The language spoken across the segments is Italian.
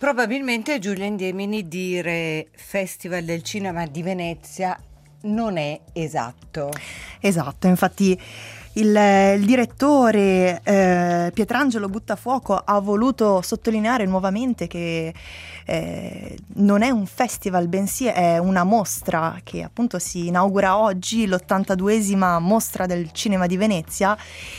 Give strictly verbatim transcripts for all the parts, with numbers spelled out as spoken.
Probabilmente Giulia Indiemini dire Festival del Cinema di Venezia non è esatto. Esatto, infatti il, il direttore eh, Pietrangelo Buttafuoco ha voluto sottolineare nuovamente che eh, non è un festival, bensì è una mostra che appunto si inaugura oggi, l'ottantaduesima mostra del cinema di Venezia.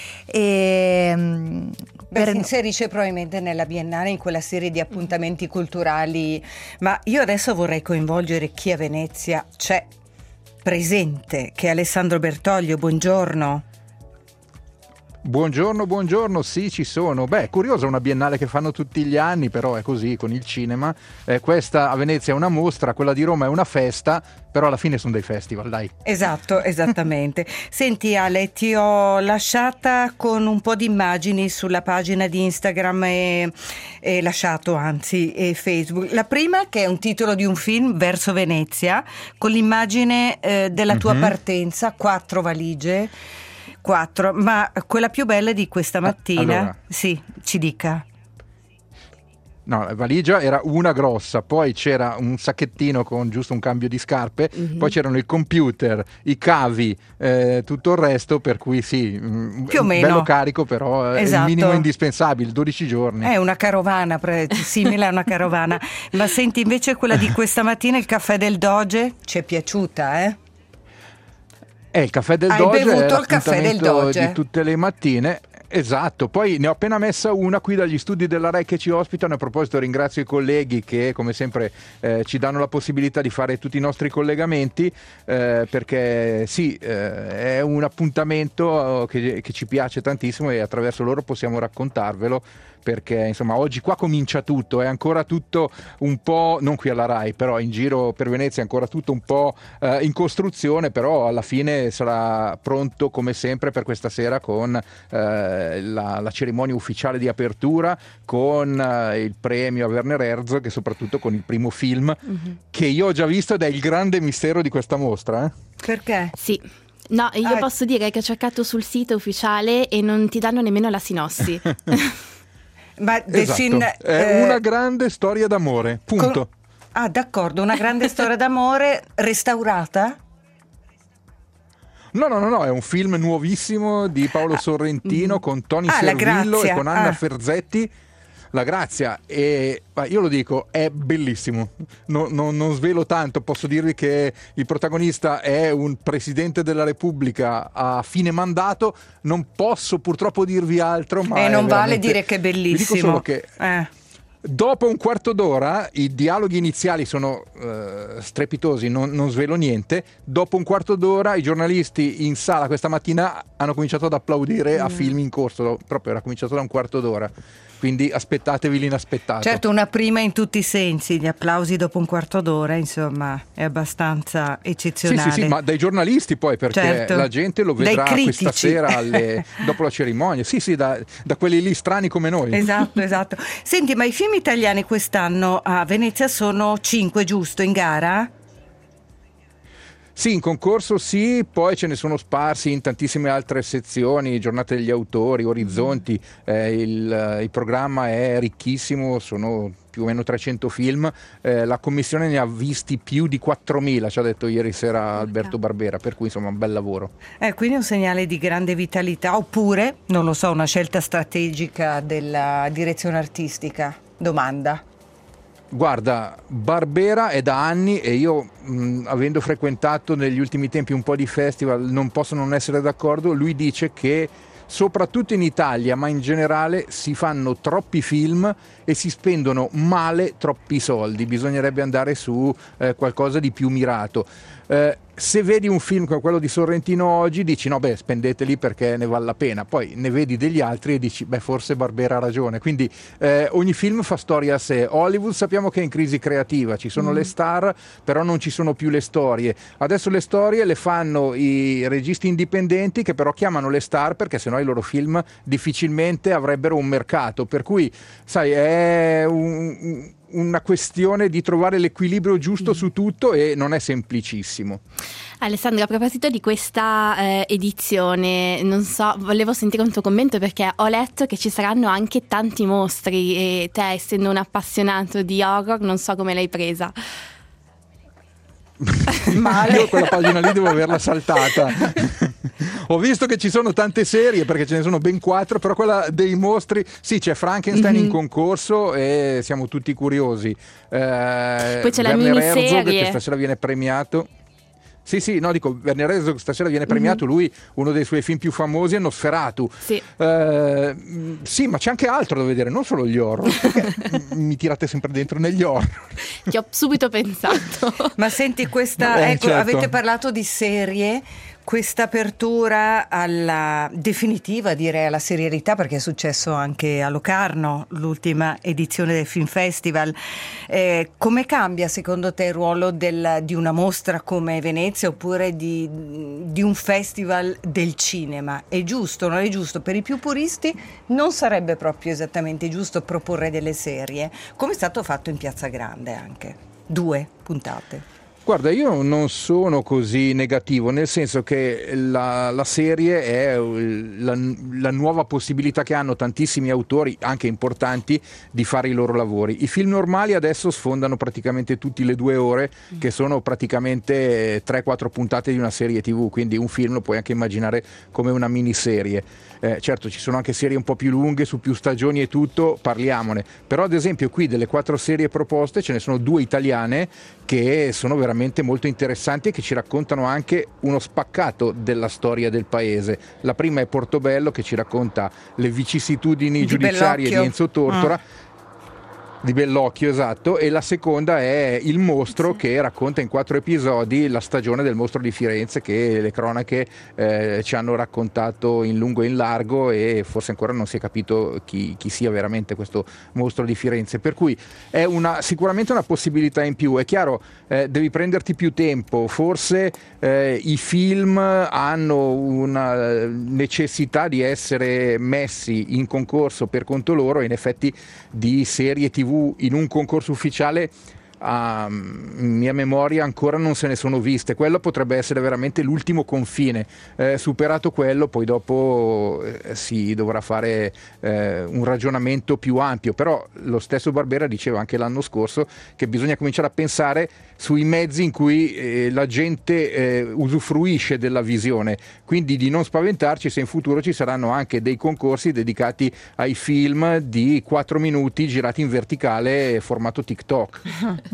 E Beh, per... si inserisce probabilmente nella Biennale, in quella serie di appuntamenti culturali, ma io adesso vorrei coinvolgere chi a Venezia c'è presente, che è Alessandro Bertoglio. Buongiorno. Buongiorno, buongiorno, sì, ci sono. Beh, è curiosa una biennale che fanno tutti gli anni, però è così con il cinema. Eh, questa a Venezia è una mostra, quella di Roma è una festa, però alla fine sono dei festival, dai. Esatto, esattamente. Senti Ale, ti ho lasciata con un po' di immagini sulla pagina di Instagram e, e lasciato anzi e Facebook. La prima che è un titolo di un film, Verso Venezia, con l'immagine eh, della tua mm-hmm. partenza, quattro valigie. Quattro, ma quella più bella di questa mattina, allora, sì, ci dica. No, la valigia era una grossa, poi c'era un sacchettino con giusto un cambio di scarpe, mm-hmm. poi c'erano il computer, i cavi, eh, tutto il resto, per cui sì, più o meno bello carico, però esatto. È il minimo indispensabile, dodici giorni. È una carovana, simile a una carovana. Ma senti, invece quella di questa mattina, il caffè del Doge, ci è piaciuta, eh? Eh, il caffè del Hai Doge è bevuto il caffè del Doge di tutte le mattine. Esatto, poi ne ho appena messa una qui dagli studi della RAI che ci ospitano. A proposito ringrazio i colleghi che come sempre eh, ci danno la possibilità di fare tutti i nostri collegamenti, eh, perché sì, eh, è un appuntamento che, che ci piace tantissimo e attraverso loro possiamo raccontarvelo, perché insomma oggi qua comincia tutto, è ancora tutto un po', non qui alla RAI, però in giro per Venezia è ancora tutto un po' eh, in costruzione, però alla fine sarà pronto come sempre per questa sera con eh, la, la cerimonia ufficiale di apertura, con eh, il premio a Werner Herzog e soprattutto con il primo film mm-hmm. che io ho già visto ed è il grande mistero di questa mostra. Eh? Perché? Sì. No, io ah. posso dire che ho cercato sul sito ufficiale e non ti danno nemmeno la sinossi. Ma esatto. film, è eh, una grande storia d'amore, punto. Con... Ah, d'accordo, una grande storia d'amore restaurata? No, no, no, no, è un film nuovissimo di Paolo Sorrentino ah, con Tony ah, Servillo e con Anna ah. Ferzetti. La Grazia, e io lo dico, è bellissimo. No, no, non svelo tanto, posso dirvi che il protagonista è un presidente della Repubblica a fine mandato. Non posso purtroppo dirvi altro, ma e non veramente... vale dire che è bellissimo. Vi dico solo che eh. dopo un quarto d'ora i dialoghi iniziali sono uh, strepitosi, non, non svelo niente. Dopo un quarto d'ora i giornalisti in sala questa mattina hanno cominciato ad applaudire mm. a film in corso, proprio era cominciato da un quarto d'ora. Quindi aspettatevi l'inaspettato. Certo, una prima in tutti i sensi, gli applausi dopo un quarto d'ora, insomma, è abbastanza eccezionale. Sì, sì, sì, ma dai giornalisti poi, perché certo. la gente lo vedrà questa sera alle, dopo la cerimonia. Sì, sì, da, da quelli lì strani come noi. Esatto, esatto. Senti, ma i film italiani quest'anno a Venezia sono cinque, giusto, in gara? Sì, in concorso sì, poi ce ne sono sparsi in tantissime altre sezioni, giornate degli autori, orizzonti, eh, il, il programma è ricchissimo, sono più o meno trecento film, eh, la commissione ne ha visti più di quattromila, ci ha detto ieri sera Alberto Barbera, per cui insomma un bel lavoro. Eh, quindi un segnale di grande vitalità, oppure, non lo so, una scelta strategica della direzione artistica? Domanda. Guarda, Barbera è da anni e io mh, avendo frequentato negli ultimi tempi un po' di festival non posso non essere d'accordo. Lui dice che soprattutto in Italia, ma in generale, si fanno troppi film e si spendono male troppi soldi, bisognerebbe andare su eh, qualcosa di più mirato. Eh, se vedi un film come quello di Sorrentino oggi dici no beh spendeteli perché ne vale la pena, poi ne vedi degli altri e dici beh forse Barbera ha ragione, quindi eh, ogni film fa storia a sé. Hollywood sappiamo che è in crisi creativa, ci sono mm. le star però non ci sono più le storie, adesso le storie le fanno i registi indipendenti che però chiamano le star perché sennò i loro film difficilmente avrebbero un mercato, per cui sai è un una questione di trovare l'equilibrio giusto su tutto e non è semplicissimo. Alessandro, a proposito di questa eh, edizione, non so, volevo sentire un tuo commento perché ho letto che ci saranno anche tanti mostri e te, essendo un appassionato di horror, non so come l'hai presa. Male. Io quella pagina lì devo averla saltata. Ho visto che ci sono tante serie, perché ce ne sono ben quattro, però quella dei mostri, sì, c'è Frankenstein mm-hmm. in concorso e siamo tutti curiosi. Eh, Poi c'è Werner la miniserie Herzog, che stasera viene premiato. Sì, sì, no, dico, Werner Herzog stasera viene premiato, mm-hmm. lui, uno dei suoi film più famosi è Nosferatu. Sì. Eh, sì, ma c'è anche altro da vedere, non solo gli horror, perché mi tirate sempre dentro negli horror. Ti ho subito pensato. Ma senti, questa, eh, ecco, certo. avete parlato di serie, questa apertura alla definitiva, direi alla serialità, perché è successo anche a Locarno, l'ultima edizione del Film Festival. Eh, come cambia secondo te il ruolo del, di una mostra come Venezia oppure di, di un festival del cinema? È giusto, non è giusto? Per i più puristi non sarebbe proprio esattamente giusto proporre delle serie, come è stato fatto in Piazza Grande anche. Due puntate. Guarda, io non sono così negativo, nel senso che la, la serie è la, la nuova possibilità che hanno tantissimi autori, anche importanti, di fare i loro lavori. I film normali adesso sfondano praticamente tutti le due ore, che sono praticamente tre quattro puntate di una serie tivù, quindi un film lo puoi anche immaginare come una miniserie. Eh, certo, ci sono anche serie un po' più lunghe, su più stagioni e tutto, parliamone. Però ad esempio qui delle quattro serie proposte ce ne sono due italiane che sono veramente molto interessanti e che ci raccontano anche uno spaccato della storia del paese. La prima è Portobello, che ci racconta le vicissitudini di giudiziarie Bellocchio. di Enzo Tortora. Ah. Di Bellocchio, esatto, e la seconda è Il Mostro, che racconta in quattro episodi la stagione del Mostro di Firenze, che le cronache eh, ci hanno raccontato in lungo e in largo, e forse ancora non si è capito chi, chi sia veramente questo Mostro di Firenze, per cui è una, sicuramente una possibilità in più. È chiaro, eh, devi prenderti più tempo, forse eh, i film hanno una necessità di essere messi in concorso per conto loro, e in effetti di serie tivù in un concorso ufficiale, a mia memoria, ancora non se ne sono viste. Quello potrebbe essere veramente l'ultimo confine. Eh, superato quello, poi dopo eh, si dovrà fare eh, un ragionamento più ampio. Però lo stesso Barbera diceva anche l'anno scorso che bisogna cominciare a pensare sui mezzi in cui eh, la gente eh, usufruisce della visione, quindi di non spaventarci se in futuro ci saranno anche dei concorsi dedicati ai film di quattro minuti girati in verticale formato TikTok.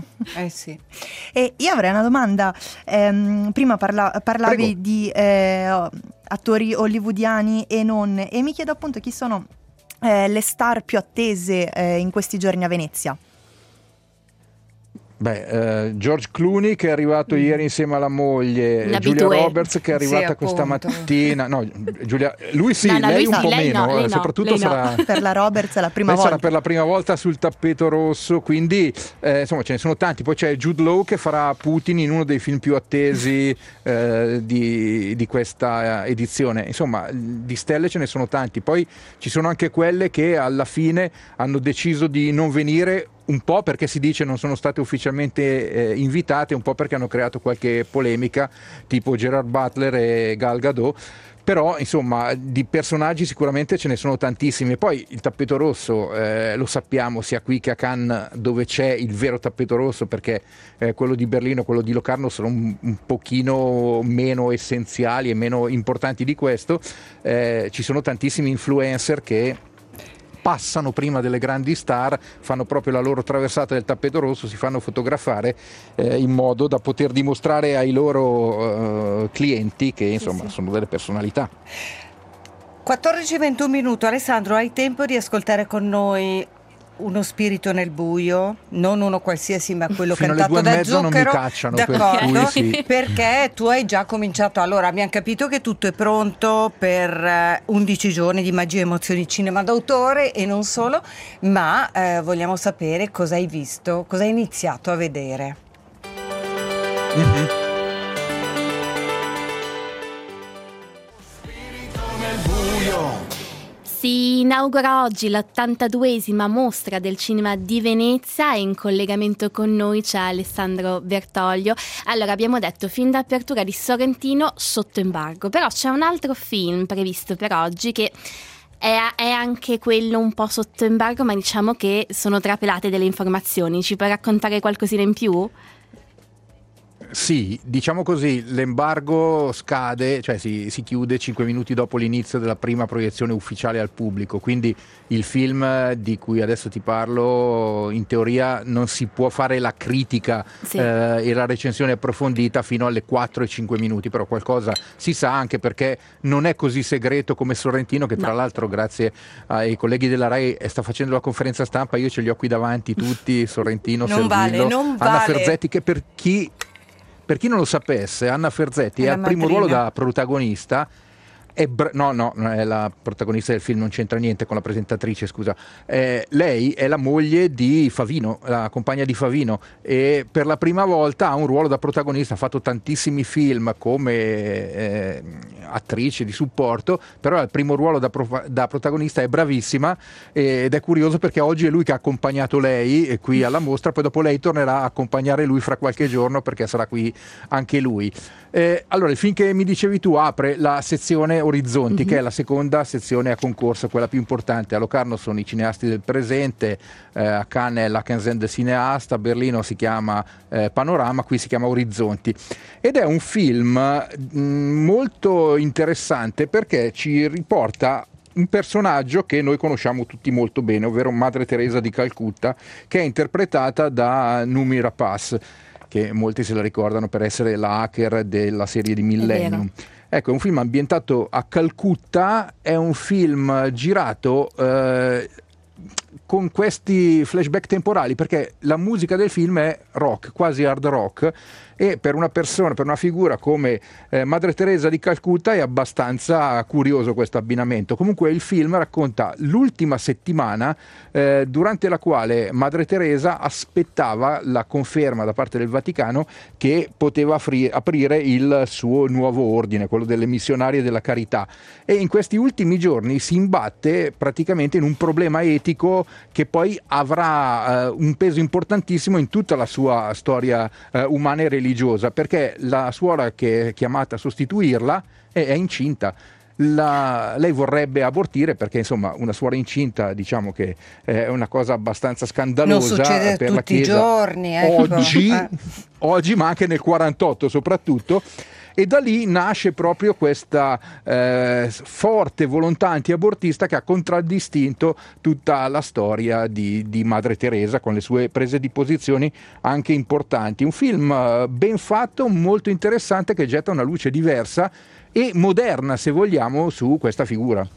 Eh sì. E io avrei una domanda. Ehm, prima parla- parlavi Prego. di eh, attori hollywoodiani e non, e mi chiedo appunto chi sono eh, le star più attese eh, in questi giorni a Venezia. Beh, eh, George Clooney, che è arrivato mm. ieri insieme alla moglie, Una Giulia B due. Roberts, che è arrivata Sì, questa appunto. mattina. No, Giulia, lui sì, No, no, lei lui un sì, po' lei meno, no, lei eh, no, soprattutto lei no. sarà. Per la Roberts è la prima Lei volta. sarà per la prima volta sul tappeto rosso, quindi eh, insomma ce ne sono tanti. Poi c'è Jude Law, che farà Putin in uno dei film più attesi eh, di, di questa edizione. Insomma, di stelle ce ne sono tanti. Poi ci sono anche quelle che alla fine hanno deciso di non venire, un po' perché si dice non sono state ufficialmente eh, invitate, un po' perché hanno creato qualche polemica, tipo Gerard Butler e Gal Gadot. Però insomma di personaggi sicuramente ce ne sono tantissimi. E poi il tappeto rosso eh, lo sappiamo sia qui che a Cannes, dove c'è il vero tappeto rosso, perché eh, quello di Berlino e quello di Locarno sono un, un pochino meno essenziali e meno importanti di questo. Eh, ci sono tantissimi influencer che passano prima delle grandi star, fanno proprio la loro traversata del tappeto rosso, si fanno fotografare eh, in modo da poter dimostrare ai loro uh, clienti che insomma sì, sì. sono delle personalità. quattordici e ventuno minuti. Alessandro, hai tempo di ascoltare con noi Uno spirito nel buio, non uno qualsiasi, ma quello Fino cantato da Zucchero. Non mi cacciano, d'accordo, per cui sì. Perché tu hai già cominciato. Allora, abbiamo capito che tutto è pronto per undici giorni di magia, emozioni, cinema d'autore e non solo, ma eh, vogliamo sapere cosa hai visto, cosa hai iniziato a vedere. Mm-hmm. Sì, inaugura oggi l'ottantaduesima mostra del cinema di Venezia e in collegamento con noi c'è Alessandro Bertoglio. Allora, abbiamo detto fin d'apertura di Sorrentino sotto embargo, però c'è un altro film previsto per oggi che è, è anche quello un po' sotto embargo, ma diciamo che sono trapelate delle informazioni. Ci puoi raccontare qualcosina in più? Sì, diciamo così, l'embargo scade, cioè si, si chiude cinque minuti dopo l'inizio della prima proiezione ufficiale al pubblico, quindi il film di cui adesso ti parlo in teoria non si può fare la critica sì. eh, e la recensione approfondita fino alle quattro e cinque minuti, però qualcosa si sa, anche perché non è così segreto come Sorrentino, che tra no. l'altro grazie ai colleghi della Rai sta facendo la conferenza stampa, io ce li ho qui davanti tutti, Sorrentino, non Servillo, vale, non Anna vale. Ferzetti, che per chi... Per chi non lo sapesse, Anna Ferzetti è, è al primo ruolo da protagonista. È bra- no, no, è la protagonista del film, non c'entra niente con la presentatrice, scusa. Eh, lei è la moglie di Favino, la compagna di Favino, e per la prima volta ha un ruolo da protagonista. Ha fatto tantissimi film come eh, attrice di supporto, però il primo ruolo da, pro- da protagonista, è bravissima, ed è curioso perché oggi è lui che ha accompagnato lei qui alla mostra, poi dopo lei tornerà a accompagnare lui fra qualche giorno perché sarà qui anche lui. Eh, allora, il film che mi dicevi tu apre la sezione Orizzonti, mm-hmm. che è la seconda sezione a concorso, quella più importante. A Locarno sono i cineasti del presente, eh, a Cannes è la Quinzaine de Cinéastes, a Berlino si chiama eh, Panorama, qui si chiama Orizzonti. Ed è un film mh, molto interessante perché ci riporta un personaggio che noi conosciamo tutti molto bene, ovvero Madre Teresa di Calcutta, che è interpretata da Noomi Rapace, che molti se la ricordano per essere la hacker della serie di Millennium. Ecco, è un film ambientato a Calcutta, è un film girato eh, con questi flashback temporali, perché la musica del film è rock, quasi hard rock, e per una persona, per una figura come eh, Madre Teresa di Calcutta è abbastanza curioso questo abbinamento. Comunque il film racconta l'ultima settimana eh, durante la quale Madre Teresa aspettava la conferma da parte del Vaticano che poteva afri- aprire il suo nuovo ordine, quello delle missionarie della carità, e in questi ultimi giorni si imbatte praticamente in un problema etico che poi avrà eh, un peso importantissimo in tutta la sua storia eh, umana e religiosa, perché la suora che è chiamata a sostituirla è, è incinta. La, lei vorrebbe abortire perché insomma una suora incinta, diciamo che è una cosa abbastanza scandalosa, non succede per tutti la Chiesa i giorni, ecco. oggi, eh. oggi, ma anche nel quarantotto soprattutto. E da lì nasce proprio questa eh, forte volontà antiabortista che ha contraddistinto tutta la storia di, di Madre Teresa, con le sue prese di posizioni anche importanti. Un film eh, ben fatto, molto interessante, che getta una luce diversa e moderna, se vogliamo, su questa figura.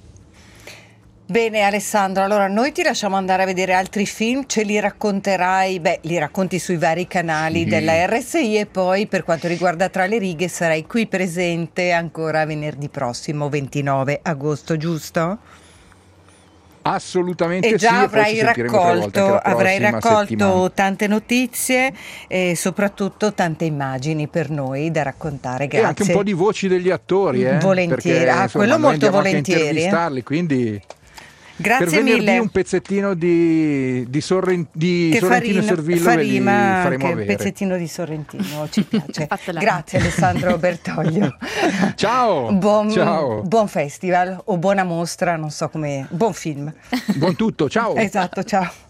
Bene Alessandro, allora noi ti lasciamo andare a vedere altri film, ce li racconterai, beh, li racconti sui vari canali sì. della R S I, e poi per quanto riguarda Tra le righe sarai qui presente ancora venerdì prossimo, ventinove agosto, giusto? Assolutamente e già sì, avrai e raccolto, avrai raccolto settimana. tante notizie e soprattutto tante immagini per noi da raccontare. Grazie. E anche un po' di voci degli attori, eh? Volentieri, perché, ah, insomma, quello molto volentieri. A intervistarli, quindi grazie per venerdì mille. Un pezzettino di, di, Sorren- di Sorrentino e Servillo ve li faremo avere. Un pezzettino di Sorrentino, ci piace. Grazie Alessandro Bertoglio. Ciao. Buon, ciao. Buon festival o buona mostra, non so come. Buon film. Buon tutto, ciao. Esatto, ciao.